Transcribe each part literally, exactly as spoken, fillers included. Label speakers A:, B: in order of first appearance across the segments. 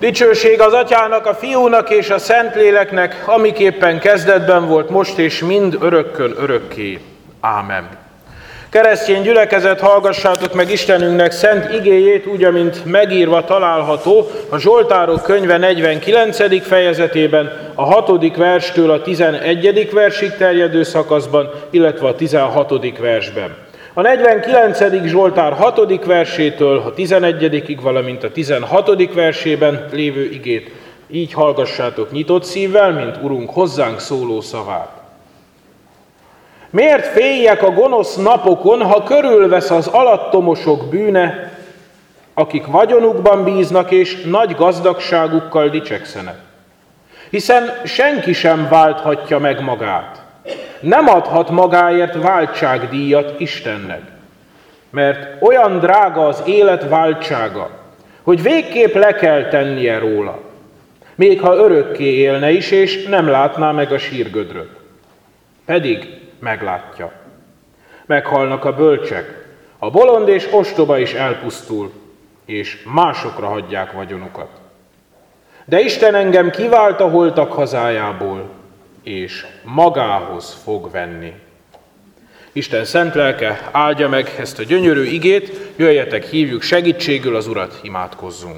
A: Dicsőség az Atyának, a Fiúnak és a Szentléleknek, amiképpen kezdetben volt, most és mind örökkön örökké. Ámen. Keresztény gyülekezet, hallgassátok meg Istenünknek szent igéjét, úgy, amint megírva található a Zsoltárok könyve negyvenkilencedik fejezetében, a hatodik verstől a tizenegyedik versig terjedő szakaszban, illetve a tizenhatodik versben. A negyvenkilencedik Zsoltár hatodik versétől a tizenegyedikig, valamint a tizenhatodik versében lévő igét így hallgassátok nyitott szívvel, mint Urunk hozzánk szóló szavát. Miért féljek a gonosz napokon, ha körülvesz az alattomosok bűne, akik vagyonukban bíznak és nagy gazdagságukkal dicsekszenek? Hiszen senki sem válthatja meg magát. Nem adhat magáért váltságdíjat Istennek, mert olyan drága az élet váltsága, hogy végképp le kell tennie róla, még ha örökké élne is, és nem látná meg a sírgödröt. Pedig meglátja. Meghalnak a bölcsek, a bolond és ostoba is elpusztul, és másokra hagyják vagyonukat. De Isten engem kivált a holtak hazájából, és magához fog venni. Isten szent lelke áldja meg ezt a gyönyörű igét, jöjjetek, hívjuk segítségül az Urat, imádkozzunk.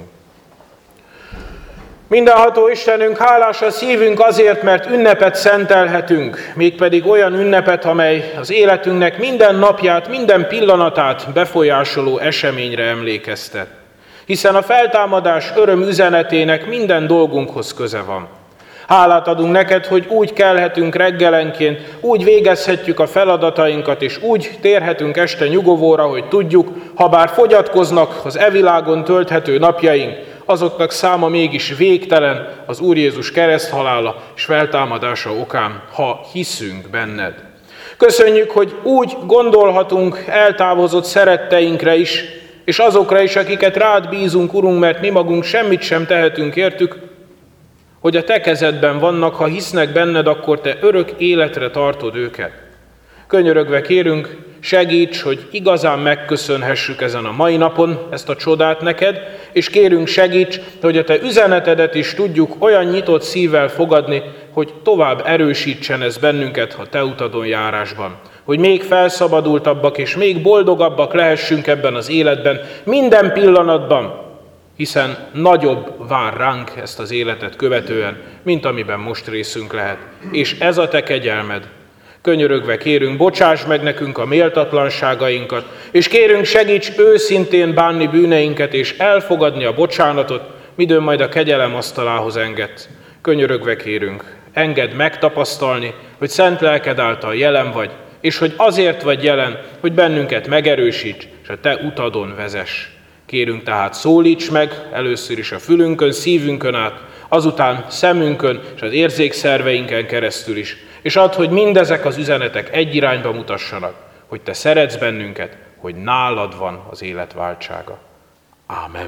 A: Mindenható Istenünk, hálás a szívünk azért, mert ünnepet szentelhetünk, mégpedig olyan ünnepet, amely az életünknek minden napját, minden pillanatát befolyásoló eseményre emlékeztet. Hiszen a feltámadás öröm üzenetének minden dolgunkhoz köze van. Hálát adunk neked, hogy úgy kelhetünk reggelenként, úgy végezhetjük a feladatainkat, és úgy térhetünk este nyugovóra, hogy tudjuk, ha bár fogyatkoznak az evilágon tölthető napjaink, azoknak száma mégis végtelen az Úr Jézus kereszthalála és feltámadása okán, ha hiszünk benned. Köszönjük, hogy úgy gondolhatunk eltávozott szeretteinkre is, és azokra is, akiket rád bízunk, Urunk, mert mi magunk semmit sem tehetünk értük, hogy a te kezedben vannak, ha hisznek benned, akkor te örök életre tartod őket. Könyörögve kérünk, segíts, hogy igazán megköszönhessük ezen a mai napon ezt a csodát neked, és kérünk, segíts, hogy a te üzenetedet is tudjuk olyan nyitott szívvel fogadni, hogy tovább erősítsen ez bennünket a te utadon járásban. Hogy még felszabadultabbak és még boldogabbak lehessünk ebben az életben, minden pillanatban, hiszen nagyobb vár ránk ezt az életet követően, mint amiben most részünk lehet. És ez a te kegyelmed. Könyörögve kérünk, bocsáss meg nekünk a méltatlanságainkat, és kérünk, segíts őszintén bánni bűneinket, és elfogadni a bocsánatot, midőn majd a kegyelem asztalához engedsz. Könyörögve kérünk, engedd megtapasztalni, hogy szent lelked által jelen vagy, és hogy azért vagy jelen, hogy bennünket megerősíts, és a te utadon vezess. Kérünk tehát, szólíts meg először is a fülünkön, szívünkön át, azután szemünkön és az érzékszerveinken keresztül is, és add, hogy mindezek az üzenetek egy irányba mutassanak, hogy te szeretsz bennünket, hogy nálad van az élet váltsága. Ámen.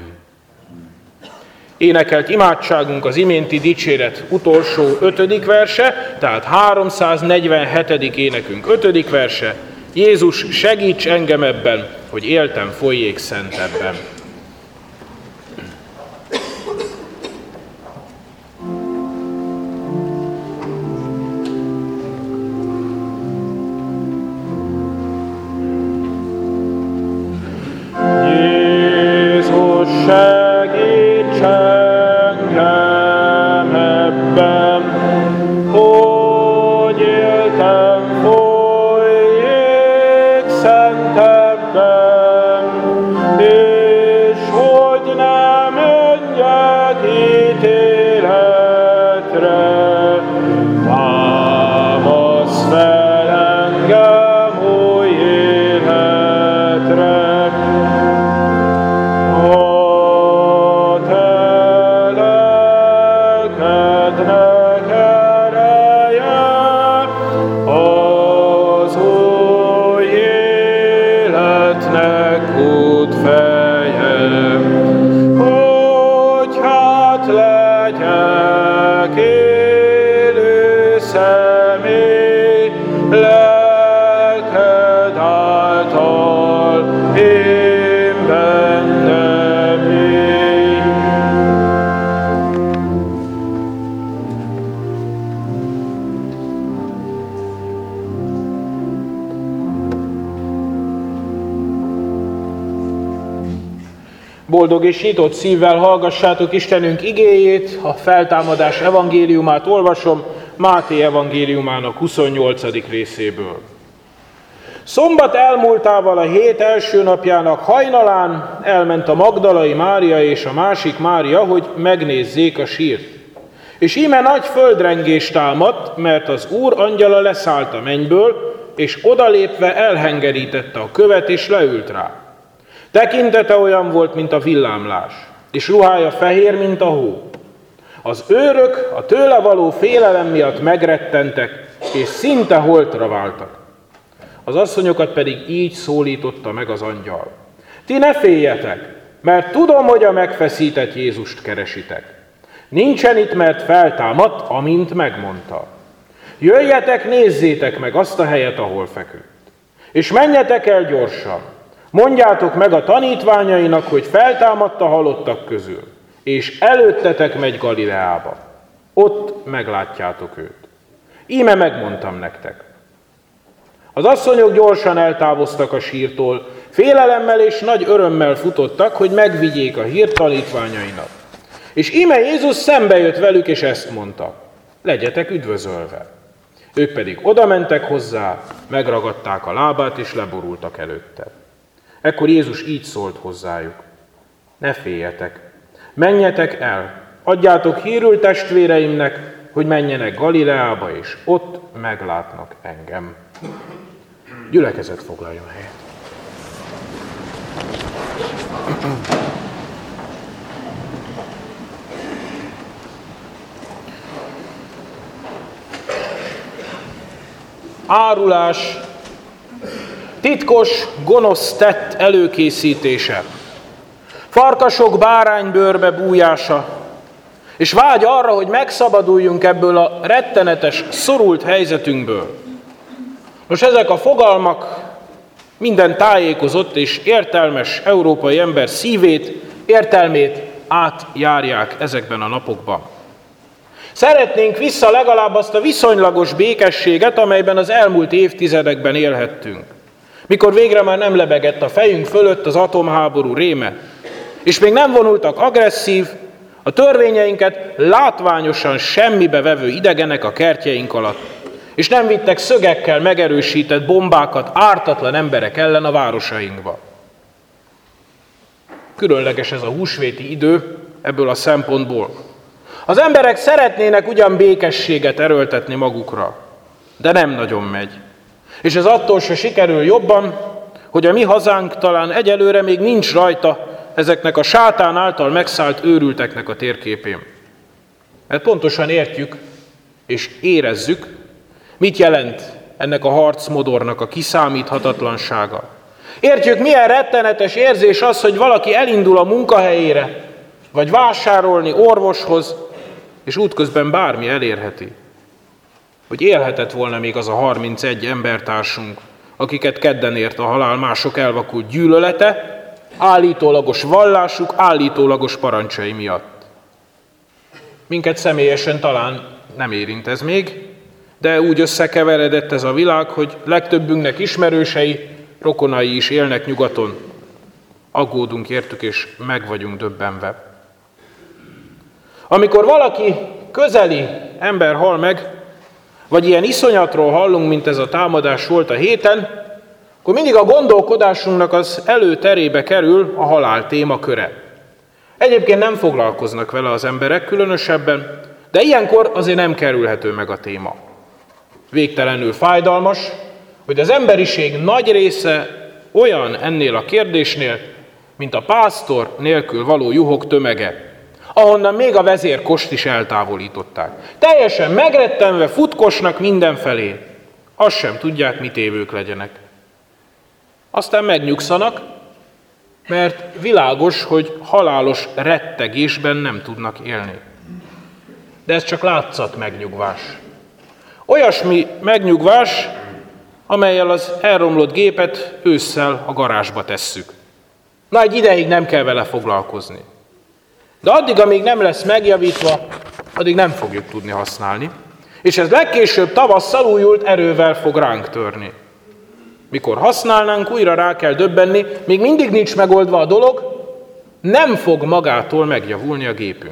A: Énekelt imádságunk az iménti dicséret utolsó ötödik verse, tehát háromszáznegyvenhetedik énekünk ötödik verse. Jézus, segíts engem ebben, hogy éltem folyjék szentebben. Jézus, segíts engem ebben, hogy éltem folyjék szentebben, és hogy ne menjek ítéletre. Támasz fel engem új életre. A te lelkednek ereje az új életnek útfeje, hogy hát legyek élő személy, lelked által én bennem élj. Boldog és nyitott szívvel hallgassátok Istenünk igéjét, a feltámadás evangéliumát olvasom, Máté evangéliumának huszonnyolcadik részéből. Szombat elmúltával a hét első napjának hajnalán elment a Magdalai Mária és a másik Mária, hogy megnézzék a sírt. És íme nagy földrengés támadt, mert az Úr angyala leszállt a mennyből, és odalépve elhengerítette a követ, és leült rá. Tekintete olyan volt, mint a villámlás, és ruhája fehér, mint a hó. Az őrök a tőle való félelem miatt megrettentek, és szinte holtra váltak. Az asszonyokat pedig így szólította meg az angyal. Ti ne féljetek, mert tudom, hogy a megfeszített Jézust keresitek. Nincsen itt, mert feltámadt, amint megmondta. Jöjjetek, nézzétek meg azt a helyet, ahol feküdt. És menjetek el gyorsan. Mondjátok meg a tanítványainak, hogy feltámadt a halottak közül, és előttetek megy Galileába. Ott meglátjátok őt. Íme megmondtam nektek. Az asszonyok gyorsan eltávoztak a sírtól, félelemmel és nagy örömmel futottak, hogy megvigyék a hírt tanítványainak. És íme Jézus szembe jött velük, és ezt mondta: legyetek üdvözölve. Ők pedig odamentek hozzá, megragadták a lábát, és leborultak előtte. Ekkor Jézus így szólt hozzájuk: ne féljetek, menjetek el, adjátok hírül testvéreimnek, hogy menjenek Galileába, és ott meglátnak engem. Gyülekezet, foglaljon helyet. Árulás, titkos, gonosz tett előkészítése, farkasok báránybőrbe bújása, és vágy arra, hogy megszabaduljunk ebből a rettenetes, szorult helyzetünkből. Most ezek a fogalmak minden tájékozott és értelmes európai ember szívét, értelmét átjárják ezekben a napokban. Szeretnénk vissza legalább azt a viszonylagos békességet, amelyben az elmúlt évtizedekben élhettünk. Mikor végre már nem lebegett a fejünk fölött az atomháború réme, és még nem vonultak agresszív, a törvényeinket látványosan semmibe vevő idegenek a kertjeink alatt, és nem vittek szögekkel megerősített bombákat ártatlan emberek ellen a városainkba. Különleges ez a húsvéti idő ebből a szempontból. Az emberek szeretnének ugyan békességet erőltetni magukra, de nem nagyon megy. És ez attól se sikerül jobban, hogy a mi hazánk talán egyelőre még nincs rajta ezeknek a sátán által megszállt őrülteknek a térképén. Mert pontosan értjük és érezzük, mit jelent ennek a harcmodornak a kiszámíthatatlansága. Értjük, milyen rettenetes érzés az, hogy valaki elindul a munkahelyére, vagy vásárolni orvoshoz, és útközben bármi elérheti. Hogy élhetett volna még az a harmincegy embertársunk, akiket kedden ért a halál mások elvakult gyűlölete, állítólagos vallásuk, állítólagos parancsai miatt. Minket személyesen talán nem érint ez még, de úgy összekeveredett ez a világ, hogy legtöbbünknek ismerősei, rokonai is élnek nyugaton. Aggódunk értük, és meg vagyunk döbbenve. Amikor valaki közeli ember hal meg, vagy ilyen iszonyatról hallunk, mint ez a támadás volt a héten, akkor mindig a gondolkodásunknak az előterébe kerül a halál témaköre. Egyébként nem foglalkoznak vele az emberek különösebben, de ilyenkor azért nem kerülhető meg a téma. Végtelenül fájdalmas, hogy az emberiség nagy része olyan ennél a kérdésnél, mint a pásztor nélkül való juhok tömege, ahonnan még a vezérkost is eltávolították. Teljesen megrettenve futkosnak mindenfelé, azt sem tudják, mit évők legyenek. Aztán megnyugszanak, mert világos, hogy halálos rettegésben nem tudnak élni. De ez csak látszat megnyugvás. Olyasmi megnyugvás, amellyel az elromlott gépet ősszel a garázsba tesszük. Na, egy ideig nem kell vele foglalkozni. De addig, amíg nem lesz megjavítva, addig nem fogjuk tudni használni. És ez legkésőbb tavasszal újult erővel fog ránk törni. Mikor használnánk, újra rá kell döbbenni, még mindig nincs megoldva a dolog, nem fog magától megjavulni a gépünk.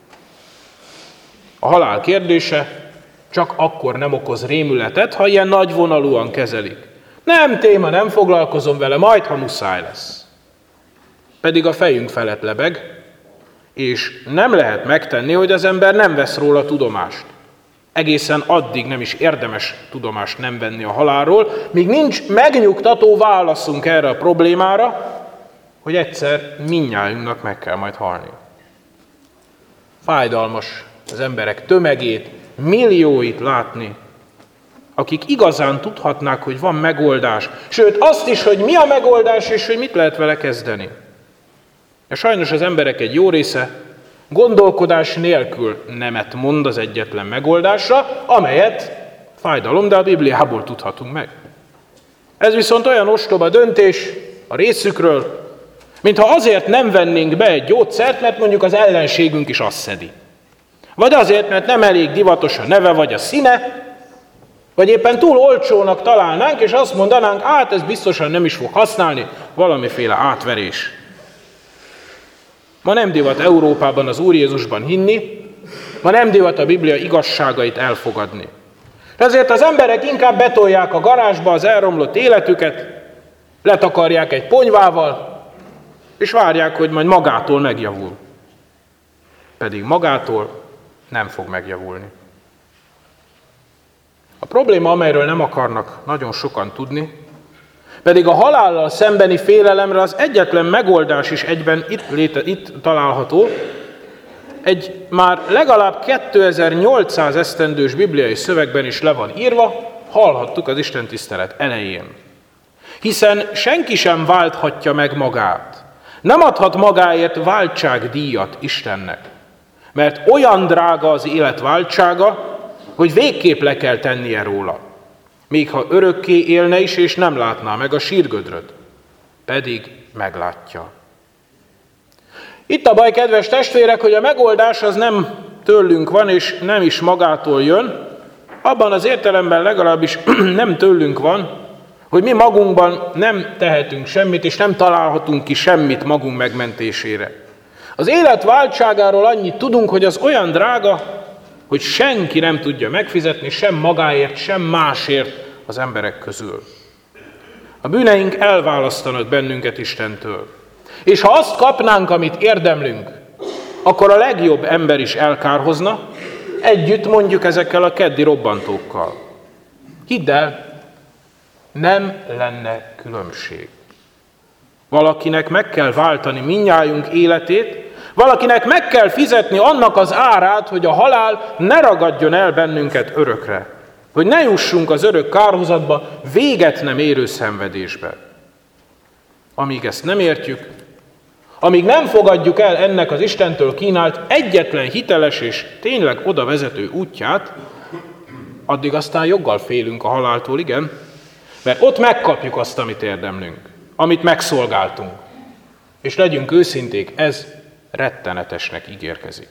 A: A halál kérdése csak akkor nem okoz rémületet, ha ilyen nagyvonalúan kezelik. Nem téma, nem foglalkozom vele, majd ha muszáj lesz. Pedig a fejünk felett lebeg, és nem lehet megtenni, hogy az ember nem vesz róla tudomást. Egészen addig nem is érdemes tudomást nem venni a halálról, míg nincs megnyugtató válaszunk erre a problémára, hogy egyszer mindnyájunknak meg kell majd halni. Fájdalmas az emberek tömegét, millióit látni, akik igazán tudhatnák, hogy van megoldás, sőt azt is, hogy mi a megoldás, és hogy mit lehet vele kezdeni. De sajnos az emberek egy jó része gondolkodás nélkül nemet mond az egyetlen megoldásra, amelyet fájdalom, de a Bibliából tudhatunk meg. Ez viszont olyan ostoba döntés a részükről, mintha azért nem vennénk be egy gyógyszert, mert mondjuk az ellenségünk is azt szedi. Vagy azért, mert nem elég divatos a neve vagy a színe, vagy éppen túl olcsónak találnánk, és azt mondanánk, hát ez biztosan nem is fog használni, valamiféle átverés. Ma nem divat Európában az Úr Jézusban hinni, ma nem divat a Biblia igazságait elfogadni. Ezért az emberek inkább betolják a garázsba az elromlott életüket, letakarják egy ponyvával, és várják, hogy majd magától megjavul. Pedig magától nem fog megjavulni. A probléma, amelyről nem akarnak nagyon sokan tudni, pedig a halállal szembeni félelemre az egyetlen megoldás is egyben itt, léte, itt található, egy már legalább kétezer-nyolcszáz esztendős bibliai szövegben is le van írva, hallhattuk az istentisztelet elején. Hiszen senki sem válthatja meg magát, nem adhat magáért váltságdíjat Istennek, mert olyan drága az élet váltsága, hogy végképp le kell tennie róla. Még ha örökké élne is, és nem látná meg a sírgödröt, pedig meglátja. Itt a baj, kedves testvérek, hogy a megoldás az nem tőlünk van, és nem is magától jön, abban az értelemben legalábbis nem tőlünk van, hogy mi magunkban nem tehetünk semmit, és nem találhatunk ki semmit magunk megmentésére. Az élet váltságáról annyit tudunk, hogy az olyan drága, hogy senki nem tudja megfizetni, sem magáért, sem másért az emberek közül. A bűneink elválasztanak bennünket Istentől. És ha azt kapnánk, amit érdemlünk, akkor a legjobb ember is elkárhozna, együtt mondjuk ezekkel a keddi robbantókkal. Hidd el, nem lenne különbség. Valakinek meg kell váltani mindnyájunk életét, valakinek meg kell fizetni annak az árát, hogy a halál ne ragadjon el bennünket örökre. Hogy ne jussunk az örök kárhozatba, véget nem érő szenvedésbe. Amíg ezt nem értjük, amíg nem fogadjuk el ennek az Istentől kínált egyetlen hiteles és tényleg oda vezető útját, addig aztán joggal félünk a haláltól, igen, mert ott megkapjuk azt, amit érdemlünk, amit megszolgáltunk. És legyünk őszinték, ez rettenetesnek ígérkezik.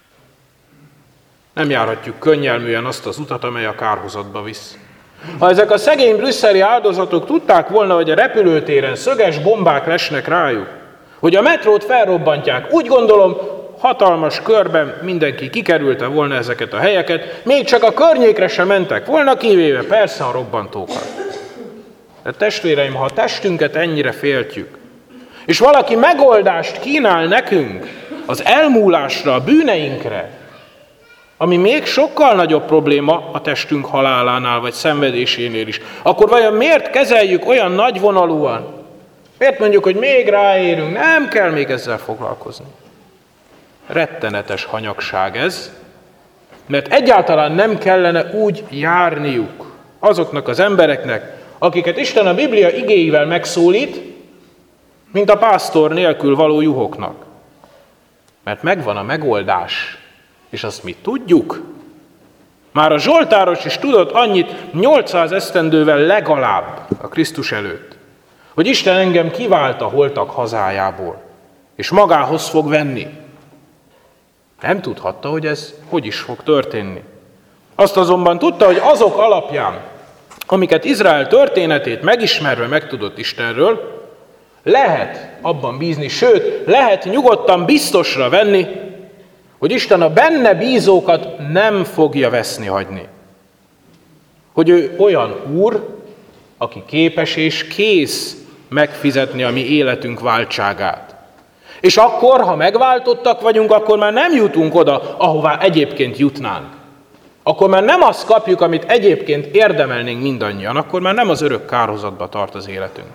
A: Nem járhatjuk könnyelműen azt az utat, amely a kárhozatba visz. Ha ezek a szegény brüsszeli áldozatok tudták volna, hogy a repülőtéren szöges bombák lesnek rájuk, hogy a metrót felrobbantják, úgy gondolom, hatalmas körben mindenki kikerülte volna ezeket a helyeket, még csak a környékre sem mentek volna, kivéve persze a robbantókat. De testvéreim, ha a testünket ennyire féltjük, és valaki megoldást kínál nekünk az elmúlásra, a bűneinkre, ami még sokkal nagyobb probléma a testünk halálánál vagy szenvedésénél is, akkor vajon miért kezeljük olyan nagyvonalúan? Miért mondjuk, hogy még ráérünk, nem kell még ezzel foglalkozni? Rettenetes hanyagság ez, mert egyáltalán nem kellene úgy járniuk azoknak az embereknek, akiket Isten a Biblia igéivel megszólít, mint a pásztor nélkül való juhoknak. Mert megvan a megoldás, és azt mi tudjuk. Már a Zsoltáros is tudott annyit nyolcszáz esztendővel legalább a Krisztus előtt, hogy Isten engem kivált a holtak hazájából, és magához fog venni. Nem tudhatta, hogy ez hogy is fog történni. Azt azonban tudta, hogy azok alapján, amiket Izrael történetét megismerve megtudott Istenről, lehet abban bízni, sőt, lehet nyugodtan biztosra venni, hogy Isten a benne bízókat nem fogja veszni hagyni. Hogy ő olyan Úr, aki képes és kész megfizetni a mi életünk váltságát. És akkor, ha megváltottak vagyunk, akkor már nem jutunk oda, ahová egyébként jutnánk. Akkor már nem azt kapjuk, amit egyébként érdemelnénk mindannyian, akkor már nem az örök kárhozatba tart az életünk.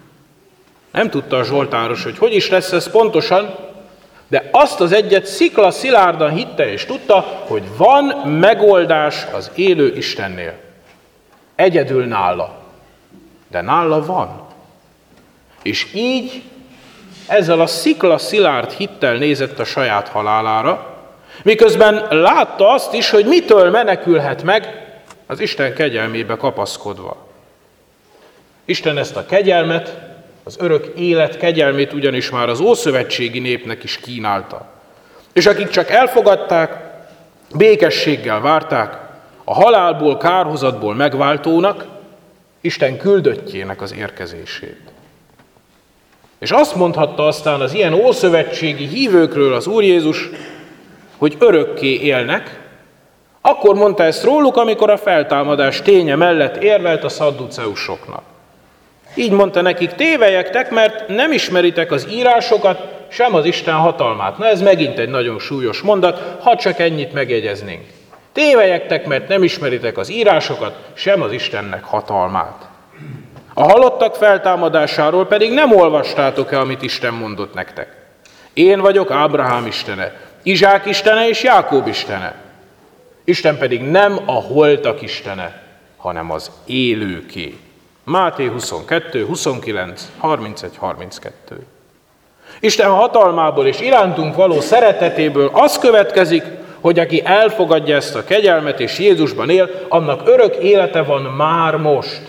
A: Nem tudta a zsoltáros, hogy hogy is lesz ez pontosan, de azt az egyet szikla szilárdan hitte és tudta, hogy van megoldás az élő Istennél. Egyedül nála. De nála van. És így ezzel a szikla szilárd hittel nézett a saját halálára, miközben látta azt is, hogy mitől menekülhet meg, az Isten kegyelmébe kapaszkodva. Isten ezt a kegyelmet, az örök élet kegyelmét ugyanis már az ószövetségi népnek is kínálta. És akik csak elfogadták, békességgel várták a halálból, kárhozatból megváltónak, Isten küldöttjének az érkezését. És azt mondhatta aztán az ilyen ószövetségi hívőkről az Úr Jézus, hogy örökké élnek, akkor mondta ezt róluk, amikor a feltámadás ténye mellett érvelt a szadduceusoknak. Így mondta nekik, tévelyektek, mert nem ismeritek az írásokat, sem az Isten hatalmát. Na ez megint egy nagyon súlyos mondat, ha csak ennyit megjegyeznénk. Tévelyektek, mert nem ismeritek az írásokat, sem az Istennek hatalmát. A halottak feltámadásáról pedig nem olvastátok-e, amit Isten mondott nektek? Én vagyok Ábrahám istene, Izsák istene és Jákob istene. Isten pedig nem a holtak istene, hanem az élőké. Máté huszonkettő, huszonkilenc, harmincegy, harminckettő. Isten hatalmából és irántunk való szeretetéből az következik, hogy aki elfogadja ezt a kegyelmet és Jézusban él, annak örök élete van már most.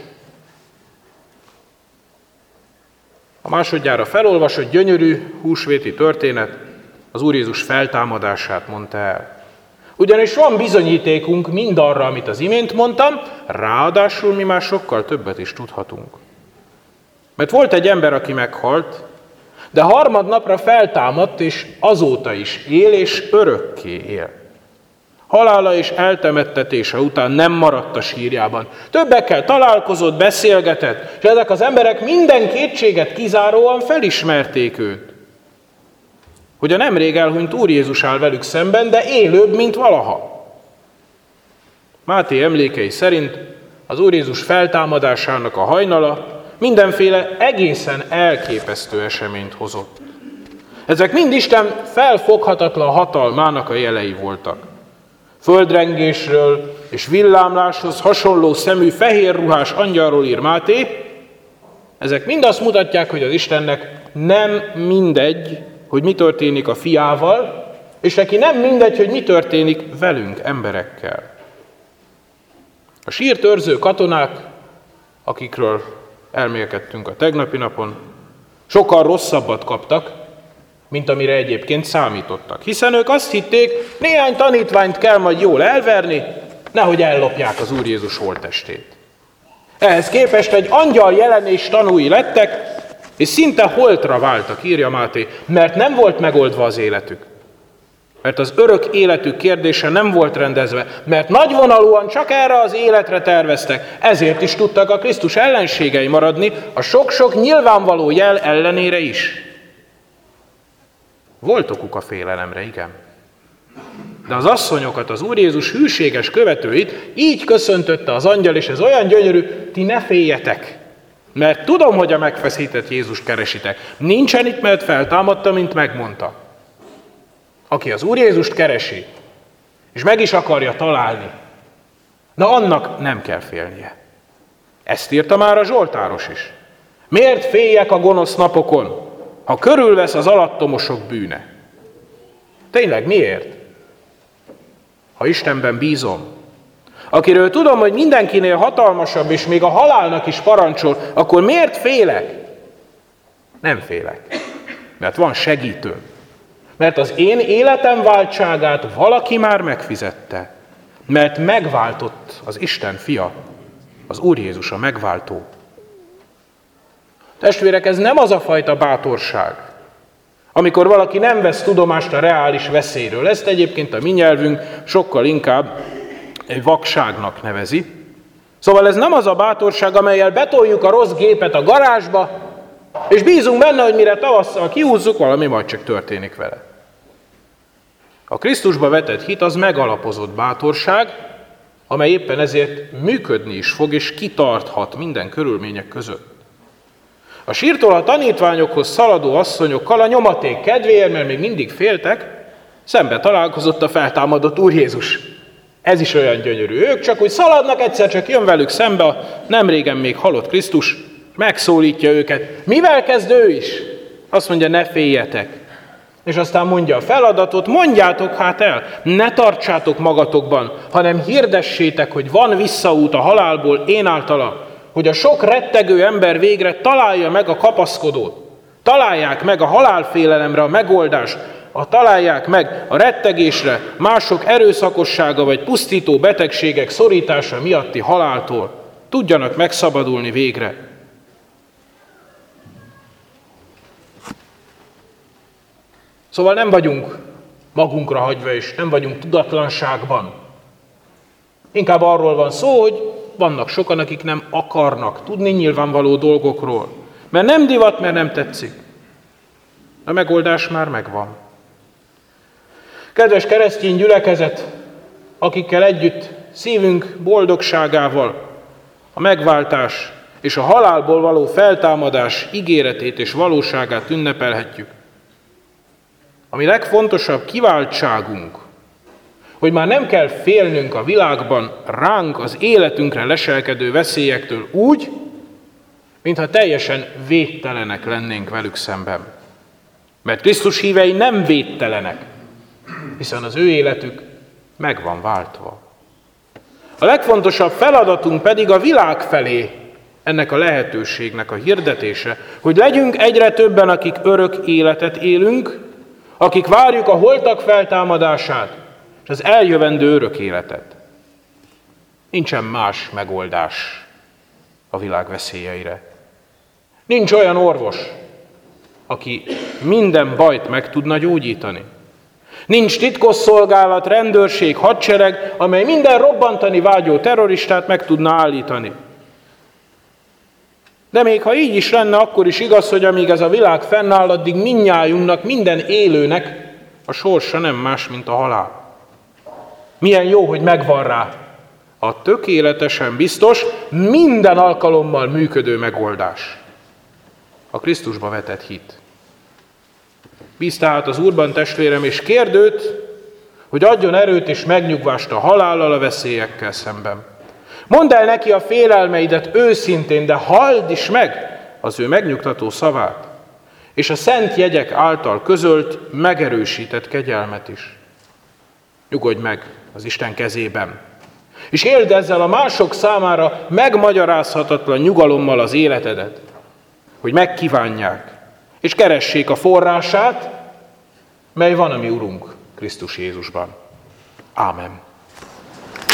A: A másodjára felolvasott gyönyörű húsvéti történet az Úr Jézus feltámadását mondta el. Ugyanis van bizonyítékunk mindarra, amit az imént mondtam, ráadásul mi már sokkal többet is tudhatunk. Mert volt egy ember, aki meghalt, de harmadnapra feltámadt, és azóta is él, és örökké él. Halála és eltemettetése után nem maradt a sírjában. Többekkel találkozott, beszélgetett, és ezek az emberek minden kétséget kizáróan felismerték őt. Hogy a nemrég elhunyt Úr Jézus áll velük szemben, de élőbb, mint valaha. Máté emlékei szerint az Úr Jézus feltámadásának a hajnala mindenféle egészen elképesztő eseményt hozott. Ezek mind Isten felfoghatatlan hatalmának a jelei voltak. Földrengésről és villámláshoz hasonló szemű fehér ruhás angyalról ír Máté, ezek mind azt mutatják, hogy az Istennek nem mindegy, hogy mi történik a fiával, és neki nem mindegy, hogy mi történik velünk, emberekkel. A sírt őrző katonák, akikről elmélkedtünk a tegnapi napon, sokkal rosszabbat kaptak, mint amire egyébként számítottak. Hiszen ők azt hitték, néhány tanítványt kell majd jól elverni, nehogy ellopják az Úr Jézus holttestét. Ehhez képest egy angyal jelenés tanúi lettek, és szinte holtra váltak, írja Máté, mert nem volt megoldva az életük. Mert az örök életük kérdése nem volt rendezve, mert nagyvonalúan csak erre az életre terveztek, ezért is tudtak a Krisztus ellenségei maradni, a sok-sok nyilvánvaló jel ellenére is. Volt okuk a félelemre, igen. De az asszonyokat, az Úr Jézus hűséges követőit így köszöntötte az angyal, és ez olyan gyönyörű, ti ne féljetek, mert tudom, hogy a megfeszített Jézust keresitek. Nincsen itt, mert feltámadta, mint megmondta. Aki az Úr Jézust keresi, és meg is akarja találni, na annak nem kell félnie. Ezt írta már a zsoltáros is. Miért féljek a gonosz napokon, ha körülvesz az alattomosok bűne? Tényleg miért? Ha Istenben bízom, akiről tudom, hogy mindenkinél hatalmasabb, és még a halálnak is parancsol, akkor miért félek? Nem félek, mert van segítőm. Mert az én életem váltságát valaki már megfizette. Mert megváltott az Isten fia, az Úr Jézus a megváltó. Testvérek, ez nem az a fajta bátorság, amikor valaki nem vesz tudomást a reális veszélyről. Ezt egyébként a mi nyelvünk sokkal inkább egy vakságnak nevezi. Szóval ez nem az a bátorság, amellyel betoljuk a rossz gépet a garázsba, és bízunk benne, hogy mire tavasszal kihúzzuk, valami majd csak történik vele. A Krisztusba vetett hit az megalapozott bátorság, amely éppen ezért működni is fog, és kitarthat minden körülmények között. A sírtól a tanítványokhoz szaladó asszonyokkal a nyomaték kedvéért, mert még mindig féltek, szembe találkozott a feltámadott Úr Jézus. Ez is olyan gyönyörű. Ők csak úgy szaladnak, egyszer csak jön velük szembe a nemrégen még halott Krisztus, megszólítja őket. Mivel kezd ő is? Azt mondja, ne féljetek. És aztán mondja a feladatot, mondjátok hát el, ne tartsátok magatokban, hanem hirdessétek, hogy van visszaút a halálból én általam, hogy a sok rettegő ember végre találja meg a kapaszkodót, találják meg a halálfélelemre a megoldást, a találják meg a rettegésre, mások erőszakossága vagy pusztító betegségek szorítása miatti haláltól. Tudjanak megszabadulni végre. Szóval nem vagyunk magunkra hagyva, és nem vagyunk tudatlanságban. Inkább arról van szó, hogy vannak sokan, akik nem akarnak tudni nyilvánvaló dolgokról. Mert nem divat, mert nem tetszik. A megoldás már megvan. Kedves keresztény gyülekezet, akikkel együtt szívünk boldogságával a megváltás és a halálból való feltámadás ígéretét és valóságát ünnepelhetjük. Ami legfontosabb kiváltságunk, hogy már nem kell félnünk a világban ránk az életünkre leselkedő veszélyektől úgy, mintha teljesen védtelenek lennénk velük szemben. Mert Krisztus hívei nem védtelenek, hiszen az ő életük meg van váltva. A legfontosabb feladatunk pedig a világ felé ennek a lehetőségnek a hirdetése, hogy legyünk egyre többen, akik örök életet élünk, akik várjuk a holtak feltámadását, és az eljövendő örök életet. Nincsen más megoldás a világ veszélyeire. Nincs olyan orvos, aki minden bajt meg tudna gyógyítani. Nincs titkosszolgálat, rendőrség, hadsereg, amely minden robbantani vágyó terroristát meg tudna állítani. De még ha így is lenne, akkor is igaz, hogy amíg ez a világ fennáll, addig mindnyájunknak, minden élőnek a sorsa nem más, mint a halál. Milyen jó, hogy megvan rá a tökéletesen biztos, minden alkalommal működő megoldás. A Krisztusba vetett hit. Bízz tehát az Úrban, testvérem, és kérd őt, hogy adjon erőt és megnyugvást a halállal, a veszélyekkel szemben. Mondd el neki a félelmeidet őszintén, de halld is meg az ő megnyugtató szavát, és a szent jegyek által közölt, megerősített kegyelmet is. Nyugodj meg az Isten kezében, és éld ezzel a mások számára megmagyarázhatatlan nyugalommal az életedet, hogy megkívánják, és keressék a forrását, mely van a mi Urunk Krisztus Jézusban. Ámen.